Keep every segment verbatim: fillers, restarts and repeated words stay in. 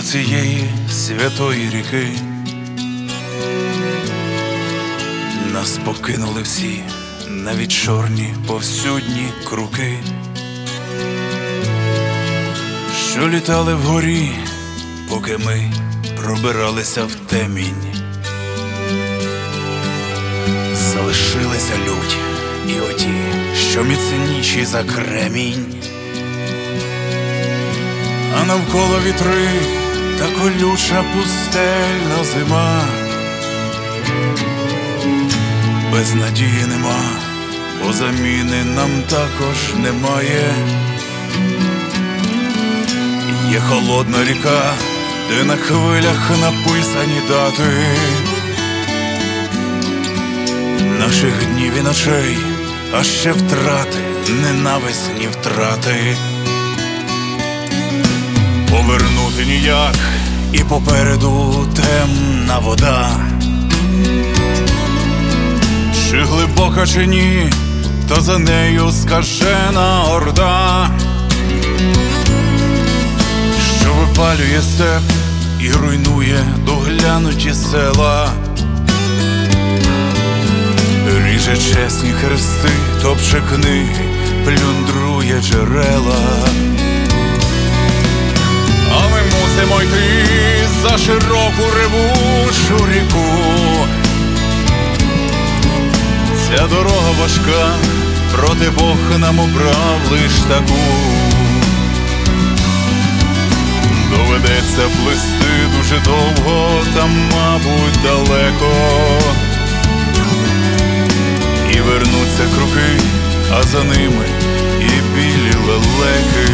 цієї святої ріки нас покинули всі, навіть чорні повсюдні круки, що літали вгорі, поки ми пробиралися в темінь. Залишилися лють і оті, що міцніші за кремінь, а навколо вітри та колюча пустельна зима. Без надії нема, бо заміни нам також немає. Є холодна ріка, де на хвилях написані дати наших днів і ночей, а ще втрати, ненависні втрати. Повернути ніяк, і попереду темна вода. Чи глибока, чи ні, та за нею скажена орда, що випалює степ і руйнує доглянуті села, ріже чесні хрести, топче книги, плюндрує джерела. А ми мусимо йти за широку ревучу ріку. Ця дорога важка, проте Бог нам обрав лиш таку. Доведеться плисти дуже довго, та, мабуть, далеко, і вернуться круки, а за ними і білі лелеки.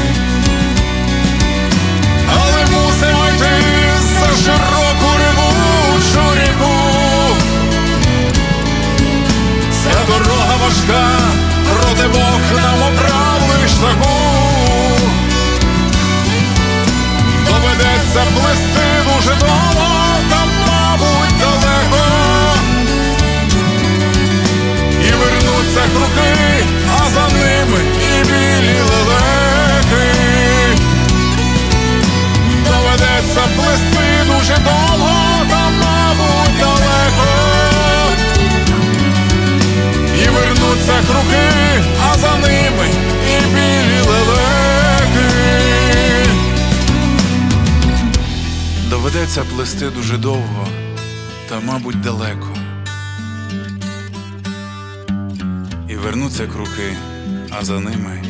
Але мусимо йти за широку ревучу ріку. Ця дорога важка, проте Бог нам обрав лиш таку. Доведеться плисти дуже довго, та, мабуть, далеко, і вернуться круки, а за ними і білі лелеки. Доведеться плисти дуже довго, та, мабуть, далеко, і вернуться круки, а за ними і білі лелеки. Доведеться плисти дуже довго, та, мабуть, далеко, і вернуться круки, а за ними